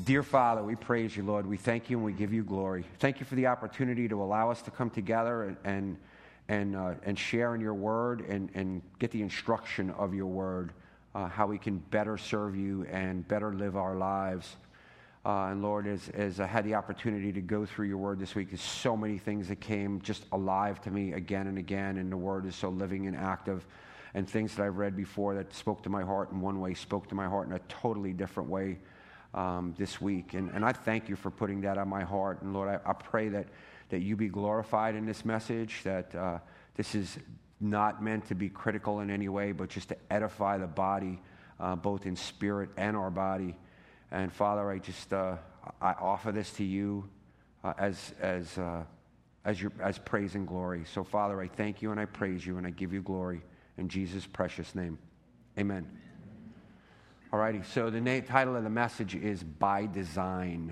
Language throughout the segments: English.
Dear Father, we praise you, Lord. We thank you and we give you glory. Thank you for the opportunity to allow us to come together and share in your word and get the instruction of your word, how we can better serve you and better live our lives. And Lord, as I had the opportunity to go through your word this week, there's so many things that came just alive to me again and again, and the word is so living and active. And things that I've read before that spoke to my heart in one way, spoke to my heart in a totally different way this week. And I thank you for putting that on my heart. And Lord, I pray that you be glorified in this message, that this is not meant to be critical in any way, but just to edify the body, both in spirit and our body. And Father, I offer this to you as praise and glory. So Father, I thank you and I praise you and I give you glory in Jesus' precious name. Amen. All righty, so the title of the message is By Design.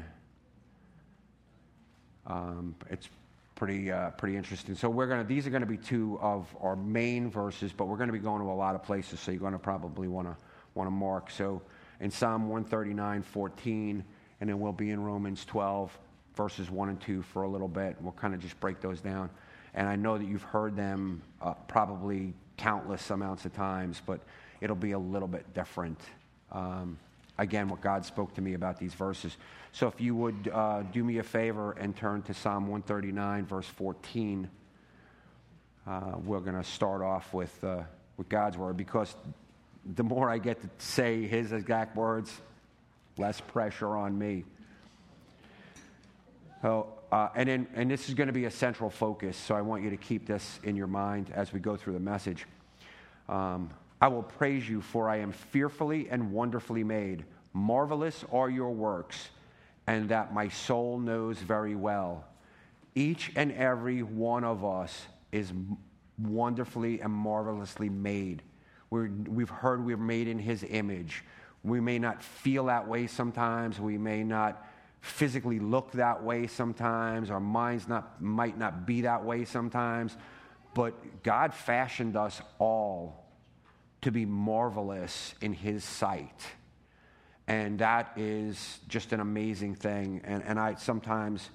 It's pretty interesting. So these are going to be two of our main verses, but we're going to be going to a lot of places, so you're going to probably want to mark. So in Psalm 139:14, and then we'll be in Romans 12, verses 1 and 2 for a little bit. We'll kind of just break those down. And I know that you've heard them probably countless amounts of times, but it'll be a little bit different. Again, what God spoke to me about these verses. So if you would do me a favor and turn to Psalm 139, verse 14, we're going to start off with God's word, because the more I get to say his exact words, less pressure on me. So, and this is going to be a central focus, so I want you to keep this in your mind as we go through the message. I will praise you, for I am fearfully and wonderfully made. Marvelous are your works, and that my soul knows very well. Each and every one of us is wonderfully and marvelously made. We've heard we're made in his image. We may not feel that way sometimes. We may not physically look that way sometimes. Our minds might not be that way sometimes. But God fashioned us all to be marvelous in his sight. And that is just an amazing thing. And I sometimes,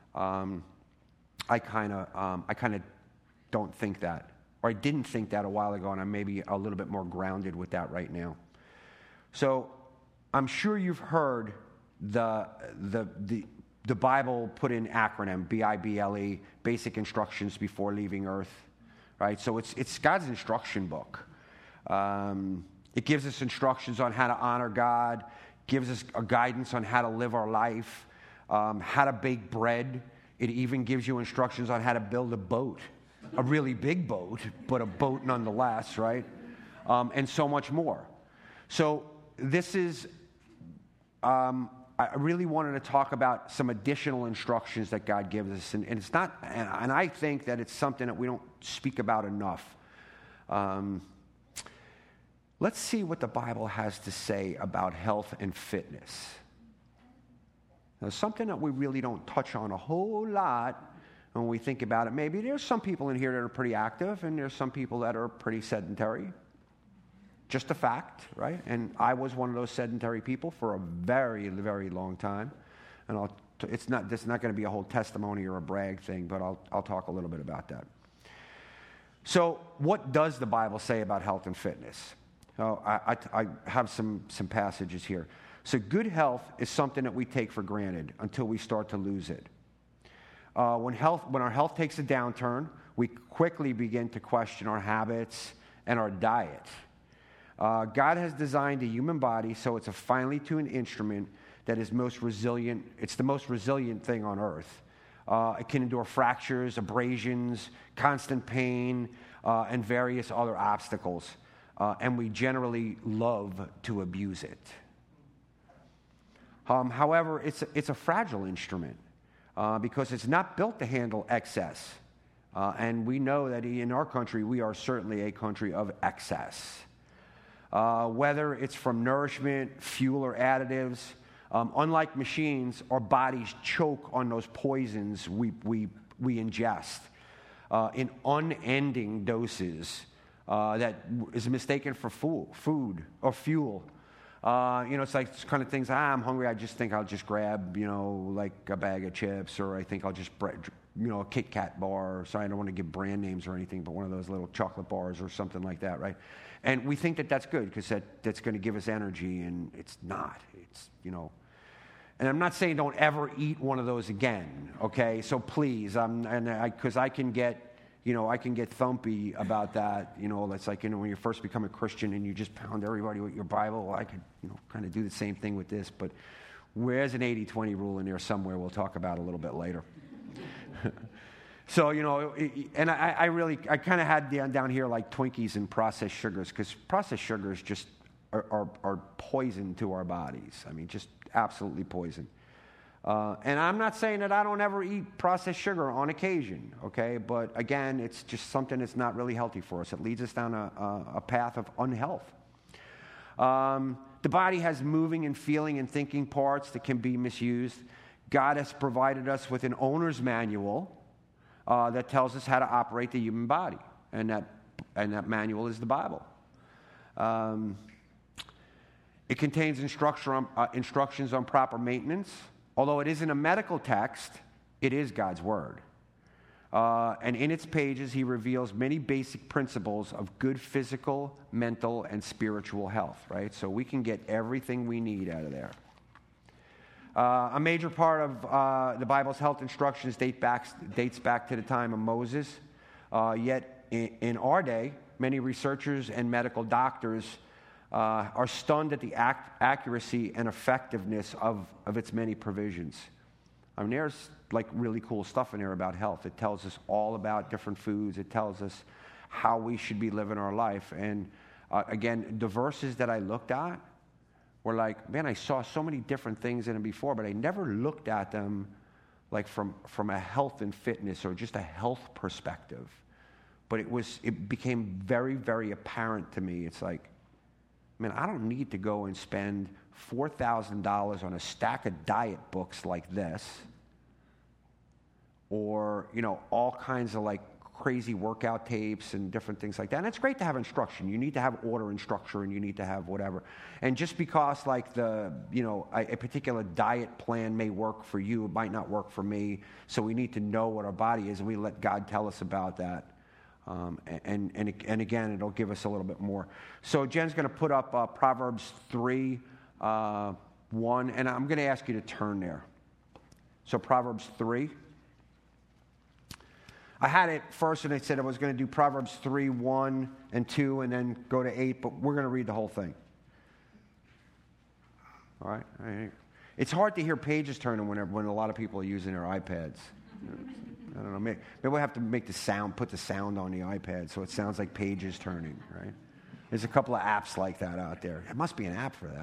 I kind of don't think that. Or I didn't think that a while ago, and I'm maybe a little bit more grounded with that right now. So I'm sure you've heard the Bible put in acronym, BIBLE, basic instructions before leaving earth, right? So it's God's instruction book. It gives us instructions on how to honor God, gives us a guidance on how to live our life, how to bake bread. It even gives you instructions on how to build a boat, a really big boat, but a boat nonetheless, right? And so much more. So this is, I really wanted to talk about some additional instructions that God gives us. And it's not, and I think that it's something that we don't speak about enough. Let's see what the Bible has to say about health and fitness. Now, something that we really don't touch on a whole lot when we think about it. Maybe there's some people in here that are pretty active, and there's some people that are pretty sedentary. Just a fact, right? And I was one of those sedentary people for a very, very long time. And this is not going to be a whole testimony or a brag thing, but I'll talk a little bit about that. So, what does the Bible say about health and fitness? I have some passages here. So good health is something that we take for granted until we start to lose it. When our health takes a downturn, we quickly begin to question our habits and our diet. God has designed the human body so it's a finely tuned instrument that is most resilient. It's the most resilient thing on earth. It can endure fractures, abrasions, constant pain, and various other obstacles. And we generally love to abuse it. However, it's a fragile instrument because it's not built to handle excess. And we know that in our country, we are certainly a country of excess. Whether it's from nourishment, fuel, or additives, unlike machines, our bodies choke on those poisons we ingest in unending doses. That is mistaken for food or fuel. It's like it's kind of things, I'm hungry, I just think I'll just grab, like a bag of chips, or I think I'll just, a Kit Kat bar. Sorry, I don't want to give brand names or anything, but one of those little chocolate bars or something like that, right? And we think that that's good because that's going to give us energy, and it's not. It's, And I'm not saying don't ever eat one of those again, okay? So please, because I can get, I can get thumpy about that. It's like, when you first become a Christian and you just pound everybody with your Bible. Well, I could, kind of do the same thing with this, but there's an 80-20 rule in there somewhere we'll talk about a little bit later. So, and I kind of had down here like Twinkies and processed sugars, because processed sugars just are poison to our bodies. I mean, just absolutely poison. And I'm not saying that I don't ever eat processed sugar on occasion, okay? But again, it's just something that's not really healthy for us. It leads us down a path of unhealth. The body has moving and feeling and thinking parts that can be misused. God has provided us with an owner's manual that tells us how to operate the human body, and that manual is the Bible. It contains instructions on proper maintenance. Although it isn't a medical text, it is God's Word. And in its pages, he reveals many basic principles of good physical, mental, and spiritual health, right? So we can get everything we need out of there. A major part of the Bible's health instructions dates back to the time of Moses. Yet in our day, many researchers and medical doctors are stunned at the accuracy and effectiveness of its many provisions. I mean, there's like really cool stuff in there about health. It tells us all about different foods. It tells us how we should be living our life. And again, the verses that I looked at were like, man, I saw so many different things in them before, but I never looked at them like from a health and fitness or just a health perspective. But it became very, very apparent to me. It's like, man, I don't need to go and spend $4,000 on a stack of diet books like this, or, all kinds of like crazy workout tapes and different things like that. And it's great to have instruction. You need to have order and structure, and you need to have whatever. And just because like a particular diet plan may work for you, it might not work for me. So we need to know what our body is, and we let God tell us about that. And again, it'll give us a little bit more. So Jen's going to put up Proverbs 3, 1, and I'm going to ask you to turn there. So Proverbs 3. I had it first, and I said I was going to do Proverbs 3, 1, and 2, and then go to 8, but we're going to read the whole thing. All right? It's hard to hear pages turning when a lot of people are using their iPads. I don't know. Maybe we'll have to put the sound on the iPad so it sounds like pages turning, right? There's a couple of apps like that out there. There must be an app for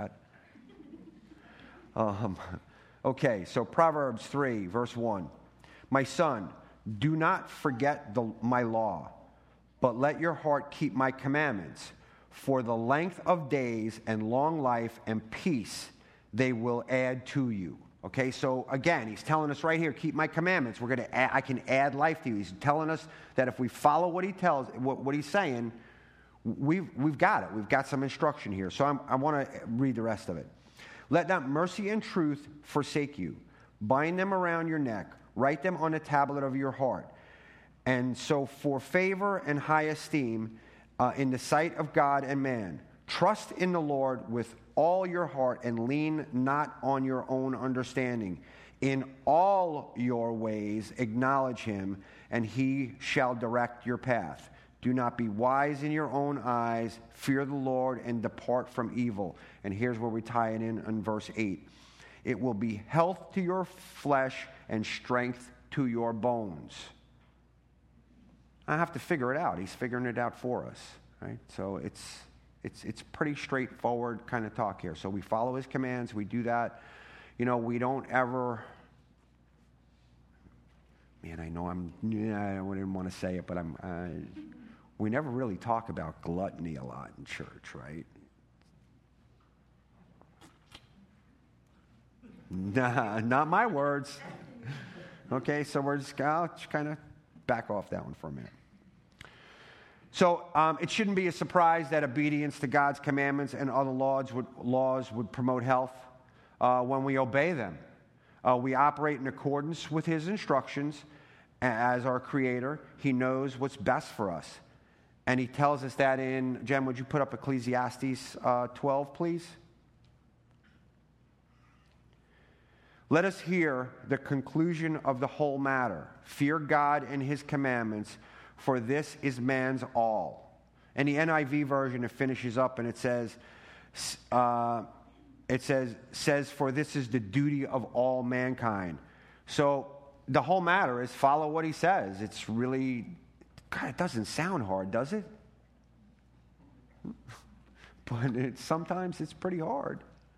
that. Okay, so Proverbs 3, verse 1. My son, do not forget my law, but let your heart keep my commandments. For the length of days and long life and peace they will add to you. Okay, so again, he's telling us right here, keep my commandments. I can add life to you. He's telling us that if we follow what he's saying, we've got it. We've got some instruction here. So I want to read the rest of it. Let not mercy and truth forsake you. Bind them around your neck. Write them on the tablet of your heart. And so for favor and high esteem in the sight of God and man, trust in the Lord with all your heart and lean not on your own understanding. In all your ways acknowledge him, and he shall direct your path. Do not be wise in your own eyes. Fear the Lord and depart from evil. And here's where we tie it in verse 8. It will be health to your flesh and strength to your bones. I have to figure it out. He's figuring it out for us, right? So it's pretty straightforward kind of talk here. So we follow his commands. We do that. We don't ever... Man, I know I wouldn't want to say it, but we never really talk about gluttony a lot in church, right? Nah, not my words. Okay, so I'll just kind of back off that one for a minute. So it shouldn't be a surprise that obedience to God's commandments and other laws would promote health when we obey them. We operate in accordance with his instructions as our Creator. He knows what's best for us. And he tells us that in, Jen, would you put up Ecclesiastes 12, please? Let us hear the conclusion of the whole matter. Fear God and his commandments, for this is man's all. And the NIV version, it finishes up and it says, for this is the duty of all mankind. So the whole matter is follow what he says. It's really, God, it doesn't sound hard, does it? But sometimes it's pretty hard.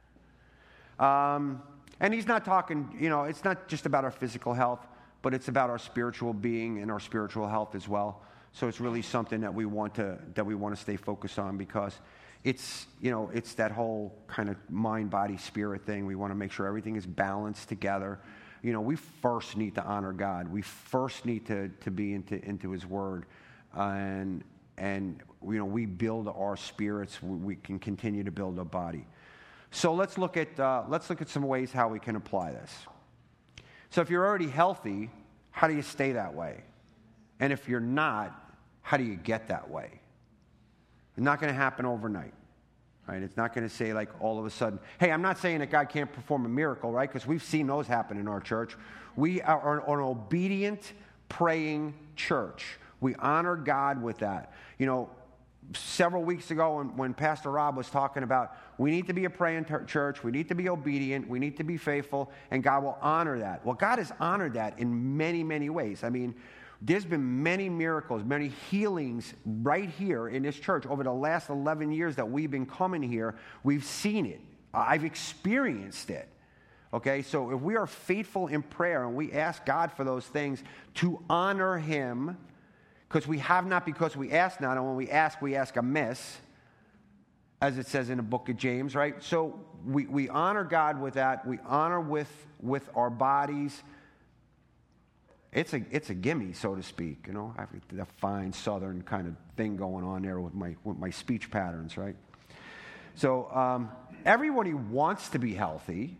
And he's not talking, it's not just about our physical health, but it's about our spiritual being and our spiritual health as well. So it's really something that we want to stay focused on, because it's that whole kind of mind, body, spirit thing. We want to make sure everything is balanced together. We first need to honor God. We first need to be into his word. And we build our spirits. We can continue to build a body. So let's look at some ways how we can apply this. So if you're already healthy, how do you stay that way? And if you're not, how do you get that way? It's not going to happen overnight, right? It's not going to say like all of a sudden, hey, I'm not saying that God can't perform a miracle, right? Because we've seen those happen in our church. We are an obedient, praying church. We honor God with that. Several weeks ago when Pastor Rob was talking about we need to be a praying church, we need to be obedient, we need to be faithful, and God will honor that. Well, God has honored that in many, many ways. I mean, there's been many miracles, many healings right here in this church. Over the last 11 years that we've been coming here, we've seen it. I've experienced it. Okay, so if we are faithful in prayer and we ask God for those things to honor him, because we have not because we ask not, and when we ask amiss, as it says in the book of James, right? So we honor God with that. We honor with our bodies. It's a gimme, so to speak. I have that fine Southern kind of thing going on there with my speech patterns, right? So everybody wants to be healthy,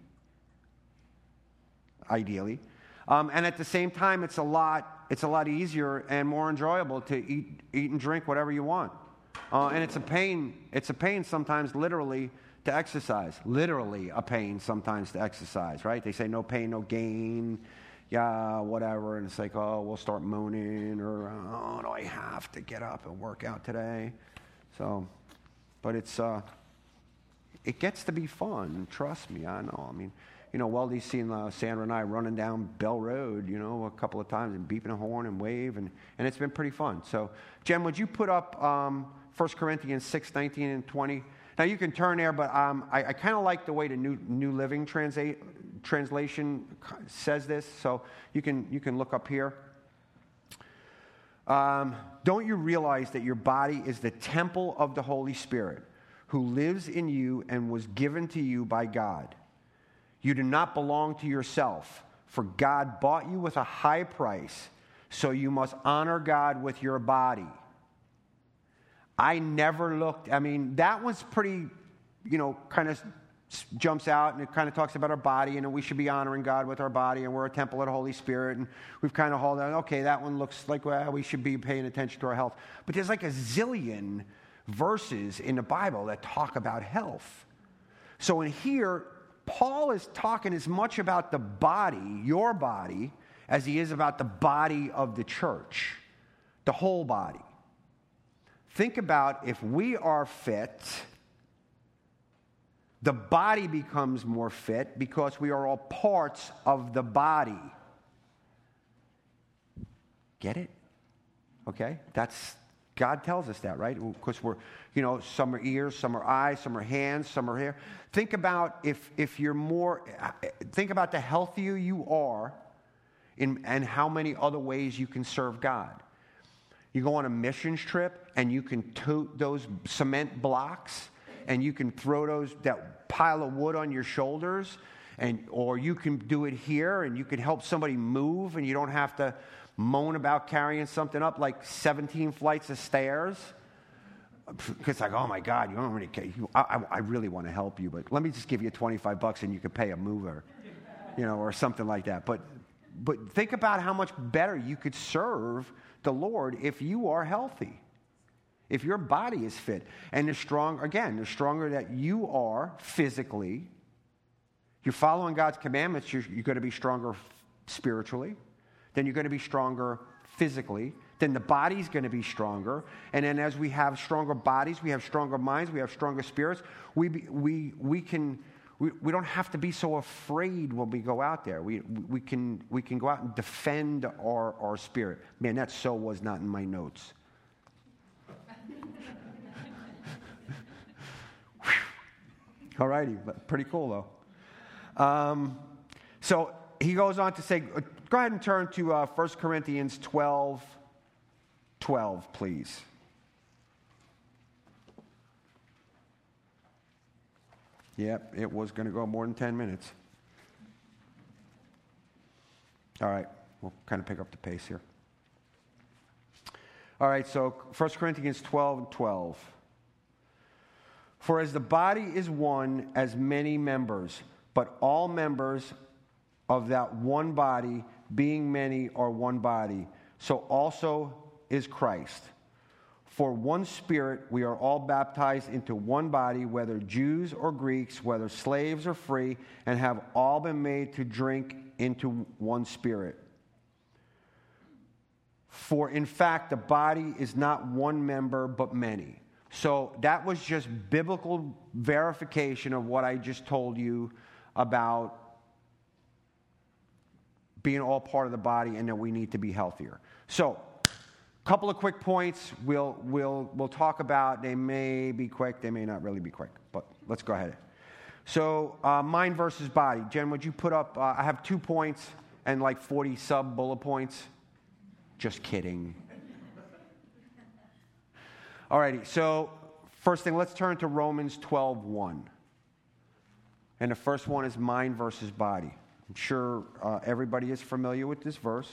ideally, and at the same time, it's a lot easier and more enjoyable to eat and drink whatever you want. And it's a pain sometimes literally to exercise. Literally a pain sometimes to exercise, right? They say no pain, no gain, yeah, whatever. And it's like, oh, we'll start moaning, or, oh, do I have to get up and work out today? So, but it gets to be fun. Trust me, I know. I mean, Weldy's seen Sandra and I running down Bell Road, a couple of times and beeping a horn and wave, and it's been pretty fun. So, Jen, would you put up 1 Corinthians 6:19 and 20? Now, you can turn there, but I kind of like the way the New Living Translation says this, so you can look up here. Don't you realize that your body is the temple of the Holy Spirit, who lives in you and was given to you by God? You do not belong to yourself, for God bought you with a high price, so you must honor God with your body. I never looked, that one's pretty, kind of jumps out, and it kind of talks about our body, and we should be honoring God with our body, and we're a temple of the Holy Spirit, and we've kind of hauled out, okay, that one looks like, well, we should be paying attention to our health. But there's like a zillion verses in the Bible that talk about health. So in here, Paul is talking as much about the body, your body, as he is about the body of the church, the whole body. Think about if we are fit, the body becomes more fit because we are all parts of the body. Get it? Okay? God tells us that, right? Because we're, some are ears, some are eyes, some are hands, some are hair. Think about if you're more, think about the healthier you are and how many other ways you can serve God. You go on a missions trip and you can tote those cement blocks and you can throw that pile of wood on your shoulders, or you can do it here and you can help somebody move and you don't have to moan about carrying something up like 17 flights of stairs. It's like, oh my God, you don't really care. I really want to help you, but let me just give you $25 and you can pay a mover, or something like that. But think about how much better you could serve the Lord if you are healthy, if your body is fit. And the stronger that you are physically, you're following God's commandments, you're going to be stronger spiritually, then you're going to be stronger physically, then the body's going to be stronger. And then as we have stronger bodies, we have stronger minds, we have stronger spirits, we don't have to be so afraid when we go out there. We can go out and defend our spirit. Man, that so was not in my notes. All righty, pretty cool though. So he goes on to say, go ahead and turn to 1 Corinthians 12, please. Yep, it was going to go more than 10 minutes. All right, we'll kind of pick up the pace here. All right, so 1 Corinthians 12:12. For as the body is one, as many members, but all members of that one body, being many, are one body, so also is Christ. For one Spirit we are all baptized into one body, whether Jews or Greeks, whether slaves or free, and have all been made to drink into one Spirit. For in fact the body is not one member but many. So that was just biblical verification of what I just told you about being all part of the body and that we need to be healthier. So, a couple of quick points we'll talk about. They may be quick, they may not really be quick, but let's go ahead. So, mind versus body. Jen, would you put up, I have 2 points and like 40 sub-bullet points. Just kidding. Alrighty, so first thing, let's turn to Romans 12:1. And the first one is mind versus body. I'm sure everybody is familiar with this verse.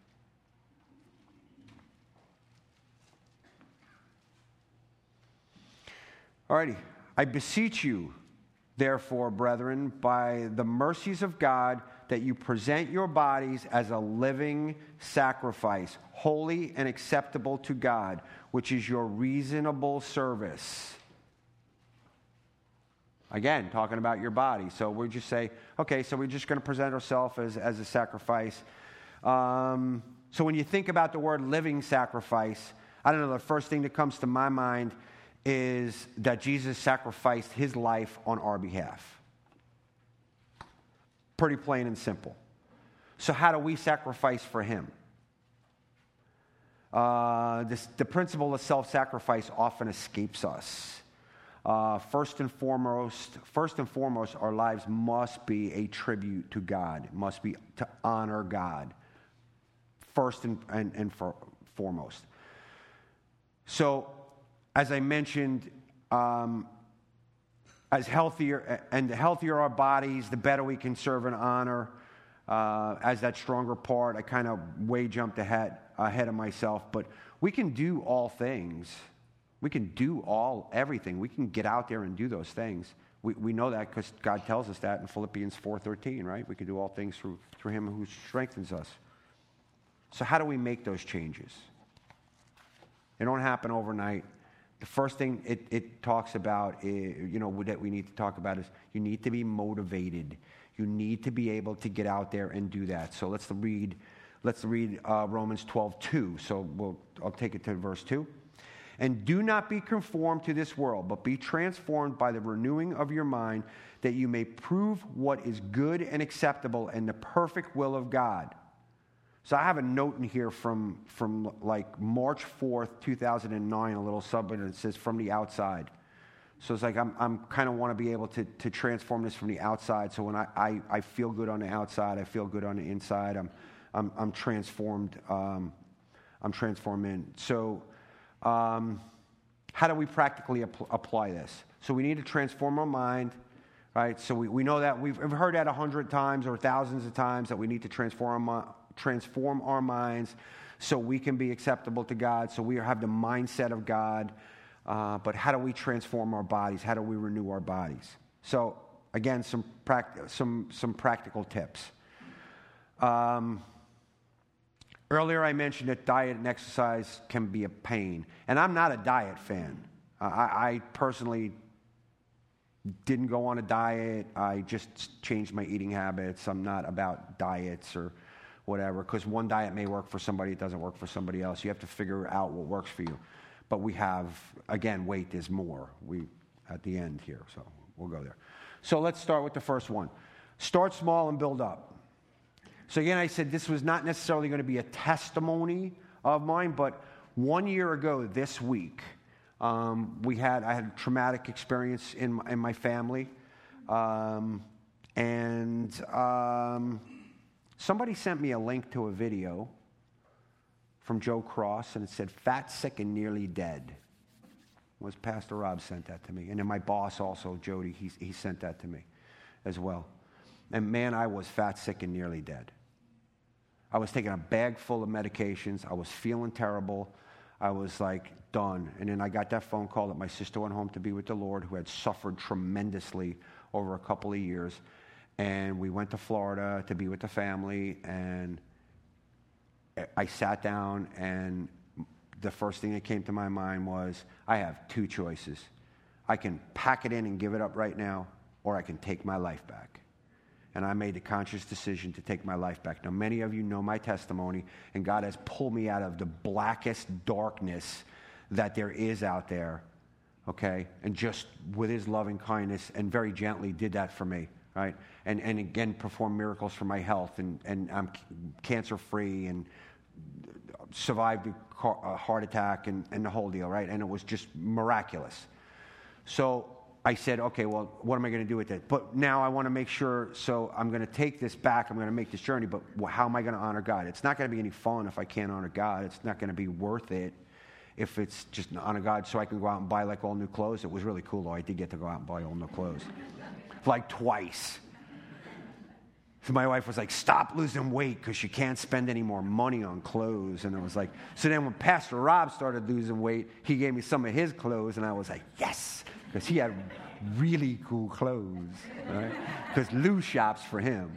Alrighty, I beseech you, therefore, brethren, by the mercies of God, that you present your bodies as a living sacrifice, holy and acceptable to God, which is your reasonable service. Again, talking about your body. So we just say, okay, so we're just going to present ourselves as a sacrifice. So when you think about the word living sacrifice, I don't know, the first thing that comes to my mind is that Jesus sacrificed his life on our behalf. Pretty plain and simple. So how do we sacrifice for him? The principle of self-sacrifice often escapes us. First and foremost, our lives must be a tribute to God. It must be to honor God. First and foremost. So, as I mentioned, as healthier and the healthier our bodies, the better we can serve and honor. As that stronger part, I kind of way jumped ahead of myself, but we can do all things. We can do everything. We can get out there and do those things. We know that because God tells us that in Philippians 4:13, right? We can do all things through him who strengthens us. So how do we make those changes? They don't happen overnight. The first thing it talks about, that we need to talk about is you need to be motivated. You need to be able to get out there and do that. So let's read Romans 12:2. So I'll take it to verse 2. And do not be conformed to this world, but be transformed by the renewing of your mind, that you may prove what is good and acceptable and the perfect will of God. So I have a note in here from like March 4th, 2009, a little subhead that says from the outside. So it's like I'm kind of want to be able to transform this from the outside. So when I feel good on the outside, I feel good on the inside. I'm transformed. I'm transformed in. So how do we practically apply this? So we need to transform our mind, right? So we know that we've heard that 100 times or thousands of times that we need to transform transform our minds so we can be acceptable to God, so we have the mindset of God. But how do we transform our bodies? How do we renew our bodies? So, again, some practical tips. Earlier I mentioned that diet and exercise can be a pain. And I'm not a diet fan. I personally didn't go on a diet. I just changed my eating habits. I'm not about diets or whatever, because one diet may work for somebody, it doesn't work for somebody else. You have to figure out what works for you. But we have, again, weight is more. At the end here, so we'll go there. So let's start with the first one. Start small and build up. So again, I said this was not necessarily going to be a testimony of mine, but 1 year ago this week, I had a traumatic experience in my family, and somebody sent me a link to a video from Joe Cross, and it said, "Fat, sick, and nearly dead." Was Pastor Rob sent that to me. And then my boss also, Jody, he sent that to me as well. And man, I was fat, sick, and nearly dead. I was taking a bag full of medications. I was feeling terrible. I was like done. And then I got that phone call that my sister went home to be with the Lord, who had suffered tremendously over a couple of years. And we went to Florida to be with the family. And I sat down, and the first thing that came to my mind was, I have two choices. I can pack it in and give it up right now, or I can take my life back. And I made the conscious decision to take my life back. Now, many of you know my testimony, and God has pulled me out of the blackest darkness that there is out there, okay? And just with his loving kindness and very gently did that for me, right? And again, performed miracles for my health, and I'm cancer-free and survived a heart attack and the whole deal, right? And it was just miraculous. So I said, okay, well, what am I going to do with it? But now I want to make sure, so I'm going to take this back. I'm going to make this journey, but how am I going to honor God? It's not going to be any fun if I can't honor God. It's not going to be worth it if it's just honor God so I can go out and buy like all new clothes. It was really cool, though. I did get to go out and buy all new clothes. Like twice. So my wife was like, stop losing weight because you can't spend any more money on clothes. And I was like, so then when Pastor Rob started losing weight, he gave me some of his clothes, and I was like, yes, because he had really cool clothes, right? Because Lou shops for him.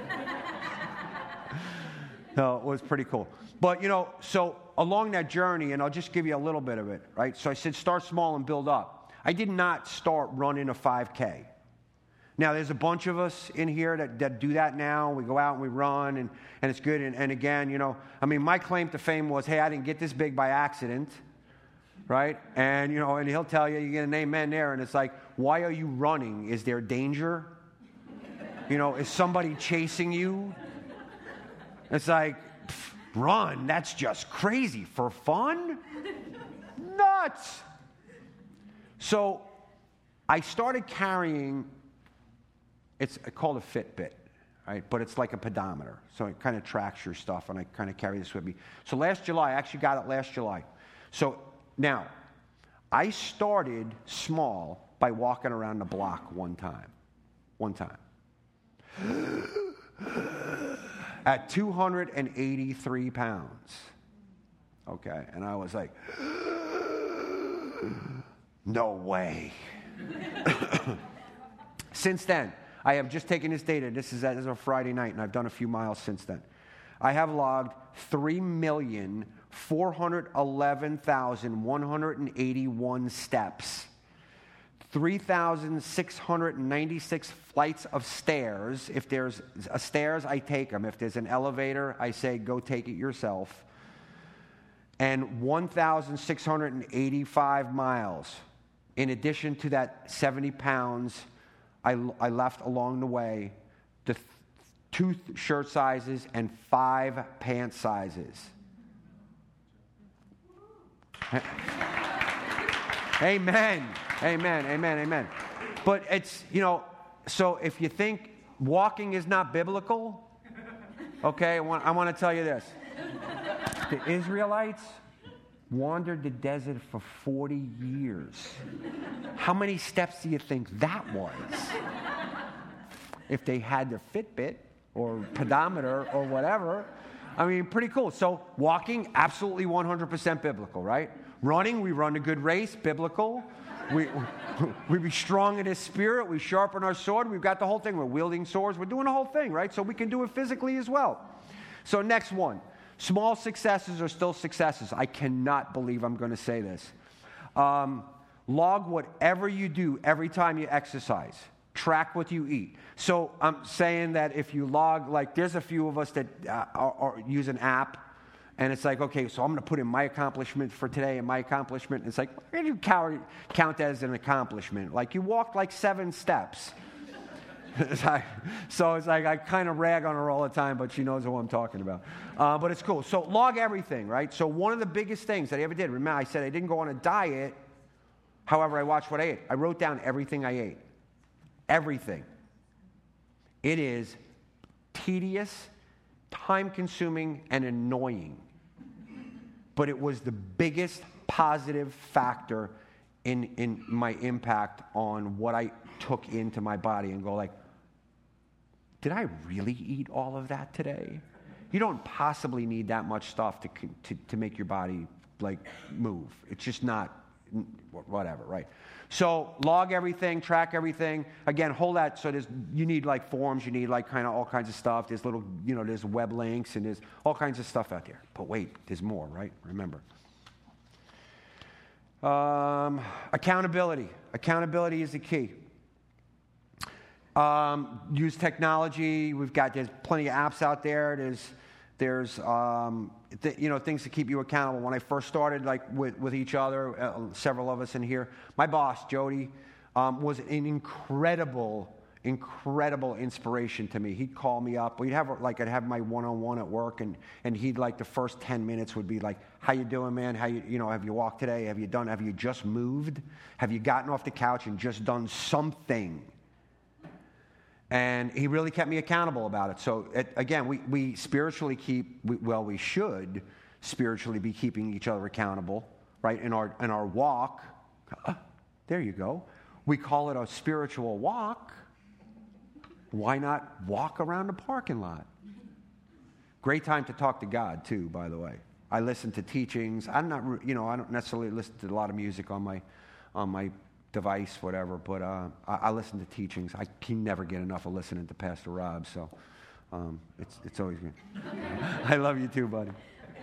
So it was pretty cool. But, so along that journey, and I'll just give you a little bit of it, right? So I said, start small and build up. I did not start running a 5K. Now, there's a bunch of us in here that do that now. We go out and we run, and it's good. And again, my claim to fame was, hey, I didn't get this big by accident, right? And, and he'll tell you, you get an amen there, and it's like, why are you running? Is there danger? Is somebody chasing you? It's like, run, that's just crazy. For fun? Nuts! So I started carrying... It's called a Fitbit, right? But it's like a pedometer. So it kind of tracks your stuff, and I kind of carry this with me. So last July, I actually got it last July. So now, I started small by walking around the block one time. At 283 pounds. Okay, and I was like, no way. Since then, I have just taken this data. This is a Friday night, and I've done a few miles since then. I have logged 3,411,181 steps, 3,696 flights of stairs. If there's stairs, I take them. If there's an elevator, I say, go take it yourself. And 1,685 miles. In addition to that 70 pounds I left along the way, the 2 shirt sizes and 5 pant sizes. Amen. Amen. Amen. Amen. But it's, so if you think walking is not biblical, okay, I want to tell you this. The Israelites wandered the desert for 40 years. How many steps do you think that was? If they had their Fitbit or pedometer or whatever, I mean, pretty cool. So walking, absolutely 100% biblical, right? Running, we run a good race, biblical. We be strong in his spirit. We sharpen our sword. We've got the whole thing. We're wielding swords. We're doing the whole thing, right? So we can do it physically as well. So next one. Small successes are still successes. I cannot believe I'm going to say this. Log whatever you do every time you exercise. Track what you eat. So I'm saying that if you log, like there's a few of us that use an app, and it's like, okay, so I'm going to put in my accomplishment for today and my accomplishment. And it's like, where do you count as an accomplishment? Like you walked like 7 steps. So it's like I kind of rag on her all the time, but she knows who I'm talking about. But it's cool. So log everything, right? So one of the biggest things that I ever did, remember I said I didn't go on a diet. However, I watched what I ate. I wrote down everything I ate. Everything. It is tedious, time-consuming, and annoying. But it was the biggest positive factor in my impact on what I took into my body and go like, did I really eat all of that today? You don't possibly need that much stuff to make your body like move. It's just not whatever, right? So log everything, track everything. Again, hold that. So you need like forms, you need like kind of all kinds of stuff. There's little, there's web links and there's all kinds of stuff out there. But wait, there's more, right? Remember. Accountability. Accountability is the key. Use technology. There's plenty of apps out there. There's things to keep you accountable. When I first started, like with each other, several of us in here, my boss Jody was an incredible inspiration to me. He'd call me up. I'd have my one-on-one at work, and he'd like the first 10 minutes would be like, "How you doing, man? Have you walked today? Have you just moved? Have you gotten off the couch and just done something?" And he really kept me accountable about it. So, again, we spiritually we should spiritually be keeping each other accountable, right? In our walk. There you go. We call it a spiritual walk. Why not walk around the parking lot? Great time to talk to God, too, by the way. I listen to teachings. I don't necessarily listen to a lot of music on my device, whatever, but I listen to teachings. I can never get enough of listening to Pastor Rob, so it's always good. I love you too, buddy.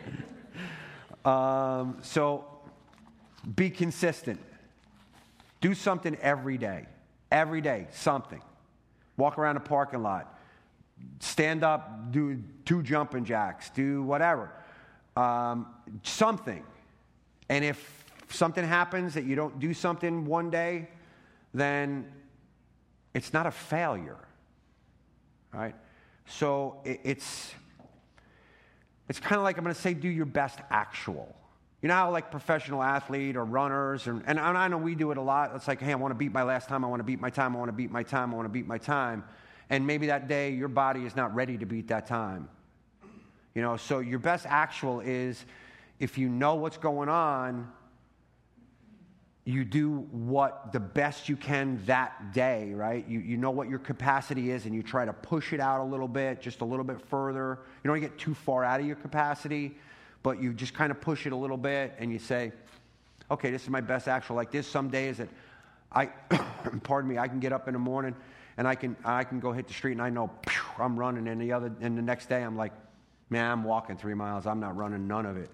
So be consistent. Do something every day. Every day, something. Walk around a parking lot. Stand up, do 2 jumping jacks, do whatever. Something. And if something happens that you don't do something one day, then it's not a failure, right? So it's kind of like, I'm going to say, do your best actual. You know how like professional athlete or runners, and I know we do it a lot. It's like, hey, I want to beat my last time. I want to beat my time. I want to beat my time. I want to beat my time. And maybe that day your body is not ready to beat that time. So your best actual is if you know what's going on, you do the best you can that day, right? You know what your capacity is, and you try to push it out a little bit, just a little bit further. You don't get too far out of your capacity, but you just kind of push it a little bit, and you say, okay, this is my best actual. Like there's some days that I can get up in the morning, and I can go hit the street, and I know I'm running, and the next day I'm like, man, I'm walking 3 miles. I'm not running none of it.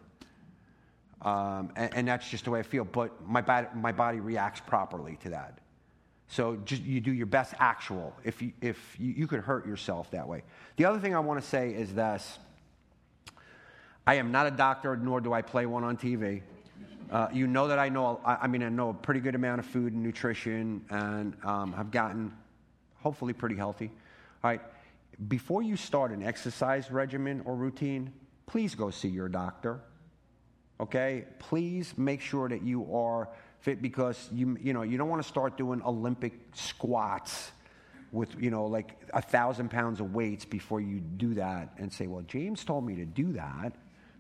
And that's just the way I feel. But my body reacts properly to that. So just you do your best actual. If you could hurt yourself that way. The other thing I want to say is this. I am not a doctor, nor do I play one on TV. You know that I know a pretty good amount of food and nutrition, and have gotten hopefully pretty healthy. All right. Before you start an exercise regimen or routine, please go see your doctor. Okay? Please make sure that you are fit, because you don't want to start doing Olympic squats with like 1,000 pounds of weights before you do that and say, well, James told me to do that.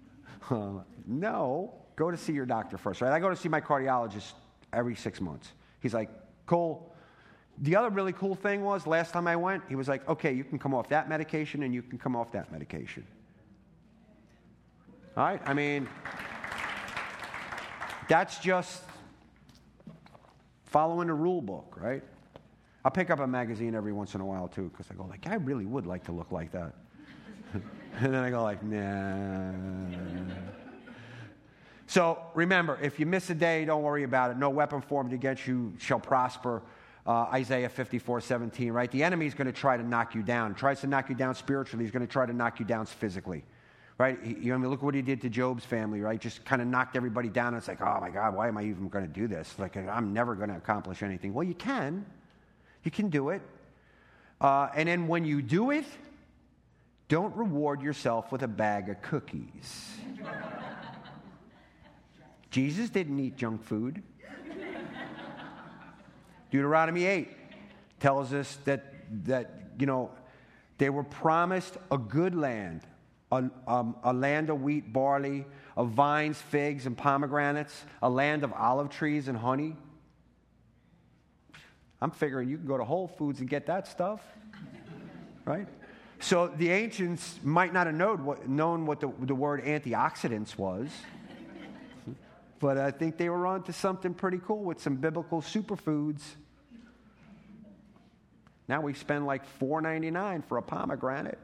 No, go to see your doctor first, right? I go to see my cardiologist every 6 months. He's like, cool. The other really cool thing was, last time I went, he was like, okay, you can come off that medication and you can come off that medication. All right? I mean, that's just following the rule book, right? I'll pick up a magazine every once in a while, too, because I go like, I really would like to look like that. And then I go like, nah. So remember, if you miss a day, don't worry about it. No weapon formed against you shall prosper. Isaiah 54:17, right? The enemy's going to try to knock you down. Tries to knock you down spiritually. He's going to try to knock you down physically, right? Look what he did to Job's family, right? Just kind of knocked everybody down. And it's like, oh my God, why am I even going to do this? Like, I'm never going to accomplish anything. Well, you can. You can do it. And then when you do it, don't reward yourself with a bag of cookies. Jesus didn't eat junk food. Deuteronomy 8 tells us that they were promised a good land, a land of wheat, barley, of vines, figs, and pomegranates, a land of olive trees and honey. I'm figuring you can go to Whole Foods and get that stuff, right? So the ancients might not have known what the word antioxidants was, but I think they were onto something pretty cool with some biblical superfoods. Now we spend like $4.99 for a pomegranate,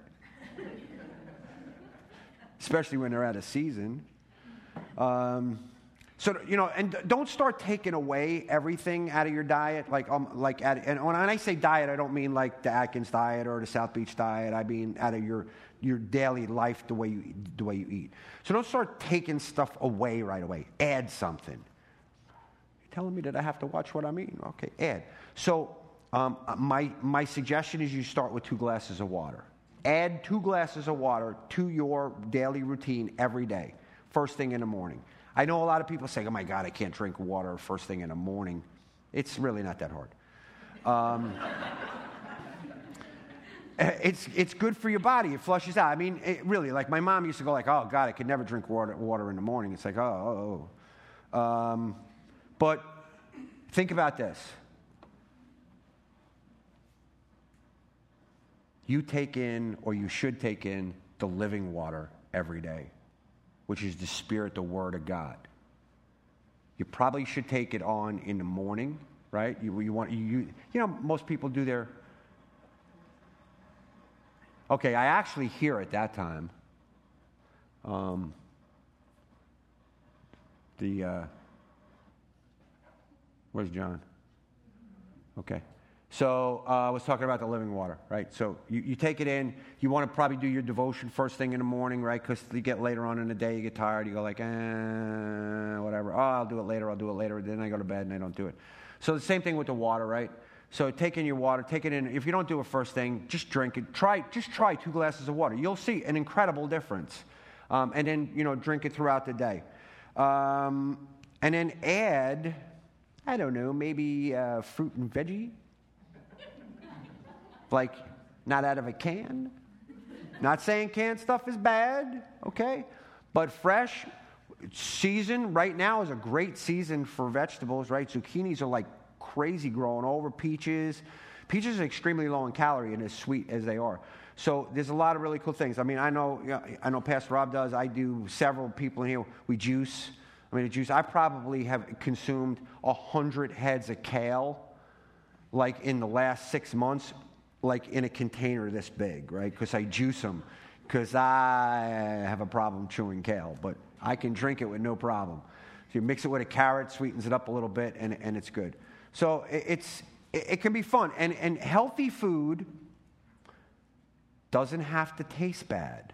especially when they're out of season. And don't start taking away everything out of your diet. And when I say diet, I don't mean like the Atkins diet or the South Beach diet. I mean out of your daily life, the way you eat. So don't start taking stuff away right away. Add something. You're telling me that I have to watch what I'm eating? Okay, add. So my suggestion is you start with 2 glasses of water. Add 2 glasses of water to your daily routine every day, first thing in the morning. I know a lot of people say, oh my God, I can't drink water first thing in the morning. It's really not that hard. It's good for your body. It flushes out. I mean, really, like my mom used to go like, oh God, I could never drink water in the morning. It's like, but think about this. You take in, or you should take in, the living water every day, which is the Spirit, the Word of God. You probably should take it on in the morning, right? Most people do their. Okay, I actually hear at that time. Where's John? Okay. So I was talking about the living water, right? So you take it in. You want to probably do your devotion first thing in the morning, right? Because you get later on in the day, you get tired. You go like, whatever. Oh, I'll do it later. Then I go to bed and I don't do it. So the same thing with the water, right? So take in your water. Take it in. If you don't do it first thing, just drink it. Just try 2 glasses of water. You'll see an incredible difference. And then, drink it throughout the day. And then add, I don't know, maybe fruit and veggie. Like, not out of a can. Not saying canned stuff is bad, okay? But fresh season right now is a great season for vegetables, right? Zucchinis are like crazy growing over. Peaches are extremely low in calorie and as sweet as they are. So there's a lot of really cool things. I mean, I know Pastor Rob does. I do. Several people in here, we juice. I probably have consumed 100 heads of kale, like in the last 6 months, like in a container this big, right? Because I juice them, because I have a problem chewing kale, but I can drink it with no problem. So you mix it with a carrot, sweetens it up a little bit, and it's good. So it can be fun. And healthy food doesn't have to taste bad.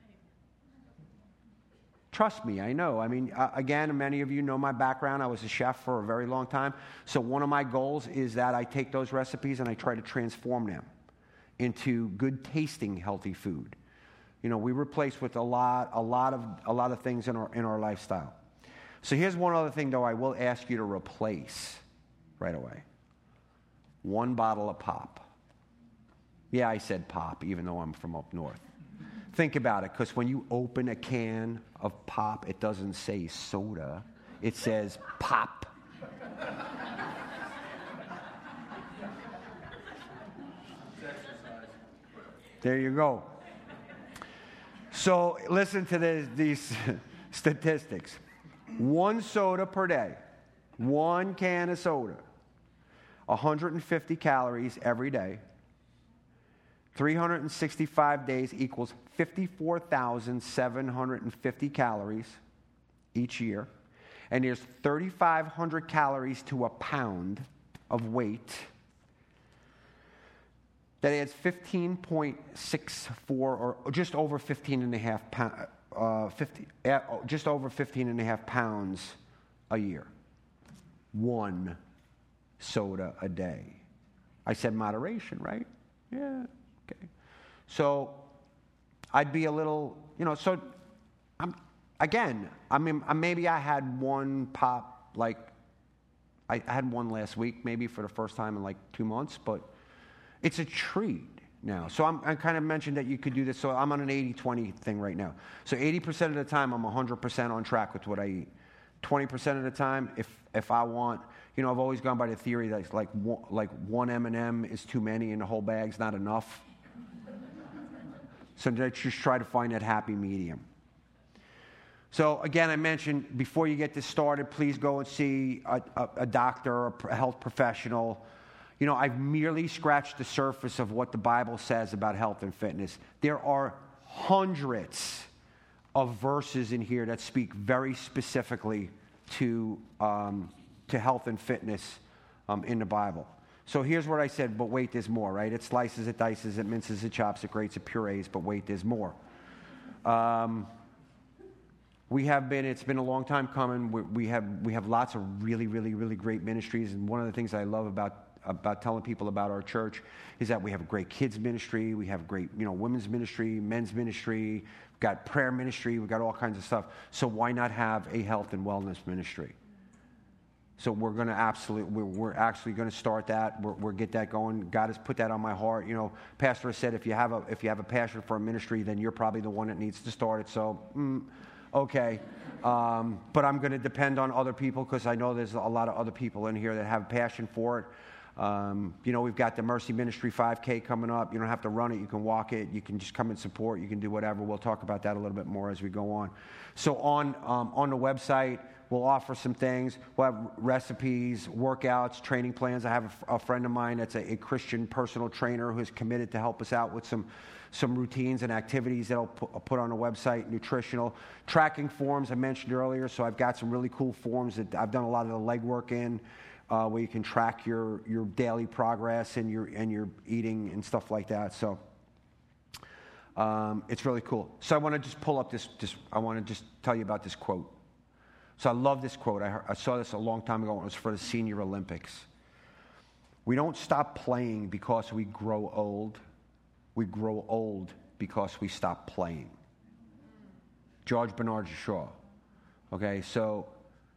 Trust me, I know. I mean, again, many of you know my background. I was a chef for a very long time. So one of my goals is that I take those recipes and I try to transform them into good tasting healthy food. We replace with a lot of things in our lifestyle. So here's one other thing, though, I will ask you to replace right away. 1 bottle of pop. Yeah, I said pop, even though I'm from up north. Think about it, because when you open a can of pop, it doesn't say soda. It says pop. There you go. So listen to these statistics. 1 soda per day. 1 can of soda. 150 calories every day. 365 days equals 54,750 calories each year. And there's 3,500 calories to a pound of weight. That adds 15.64 or just over 15 and a half just over 15 and a half pounds a year. 1 soda a day. I said moderation, right? Yeah, okay. So I'd be a little, so maybe I had 1 pop, like I had 1 last week, maybe for the first time in like 2 months, but it's a treat now. So I kind of mentioned that you could do this. So I'm on an 80-20 thing right now. So 80% of the time, I'm 100% on track with what I eat. 20% of the time, if I want, I've always gone by the theory that like one M&M is too many and the whole bag's not enough. So let's just try to find that happy medium. So again, I mentioned before you get this started, please go and see a doctor or a health professional. I've merely scratched the surface of what the Bible says about health and fitness. There are hundreds of verses in here that speak very specifically to health and fitness in the Bible. So here's what I said, but wait, there's more, right? It slices, it dices, it minces, it chops, it grates, it purees, but wait, there's more. It's been a long time coming. We have lots of really, really, really great ministries, and one of the things I love about telling people about our church is that we have a great kids ministry, we have great, women's ministry, men's ministry, we've got prayer ministry, we've got all kinds of stuff. So why not have a health and wellness ministry? So we're actually going to start that. We're get that going. God has put that on my heart. Pastor has said if you have a passion for a ministry, then you're probably the one that needs to start it. So, okay. But I'm going to depend on other people because I know there's a lot of other people in here that have passion for it. We've got the Mercy Ministry 5K coming up. You don't have to run it. You can walk it. You can just come and support. You can do whatever. We'll talk about that a little bit more as we go on. So on the website, we'll offer some things. We'll have recipes, workouts, training plans. I have a friend of mine that's a Christian personal trainer who's committed to help us out with some routines and activities that I'll put on the website, nutritional. Tracking forms I mentioned earlier, so I've got some really cool forms that I've done a lot of the legwork in. Where you can track your daily progress and your eating and stuff like that. So it's really cool. So I want to just pull up this. I want to just tell you about this quote. So I love this quote. I saw this a long time ago. It was for the Senior Olympics. We don't stop playing because we grow old. We grow old because we stop playing. George Bernard Shaw. Okay, so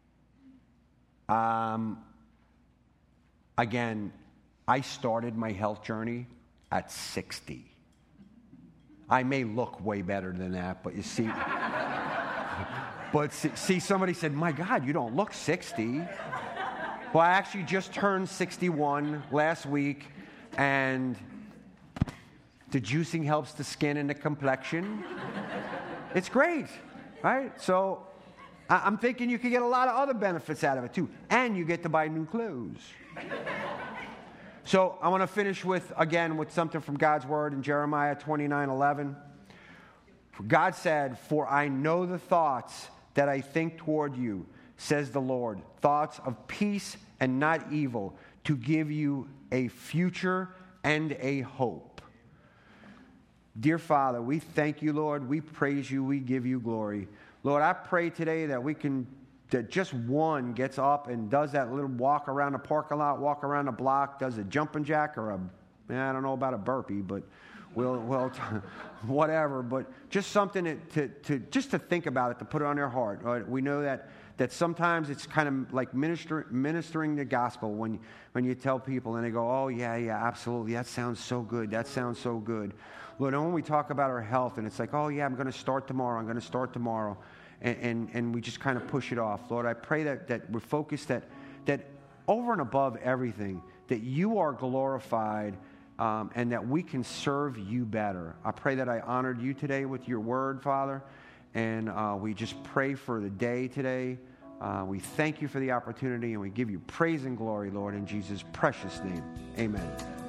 again, I started my health journey at 60. I may look way better than that, but you see, somebody said, my God, you don't look 60. Well, I actually just turned 61 last week, and the juicing helps the skin and the complexion. It's great, right? So I'm thinking you could get a lot of other benefits out of it, too. And you get to buy new clothes. So I want to finish with something from God's Word in Jeremiah 29:11. God said, "For I know the thoughts that I think toward you, says the Lord, thoughts of peace and not evil, to give you a future and a hope." Dear Father, we thank you, Lord. We praise you. We give you glory. Lord, I pray today that just one gets up and does that little walk around the parking lot, walk around the block, does a jumping jack or I don't know about a burpee, but we'll whatever. But just something to think about it, to put it on their heart. Right? We know that sometimes it's kind of like ministering the gospel when you tell people and they go, oh, yeah, absolutely, that sounds so good. That sounds so good. Lord, and when we talk about our health and it's like, oh, yeah, I'm going to start tomorrow. And we just kind of push it off. Lord, I pray that we're focused that over and above everything, that you are glorified and that we can serve you better. I pray that I honored you today with your word, Father, And we just pray for the day today. We thank you for the opportunity, and we give you praise and glory, Lord, in Jesus' precious name. Amen.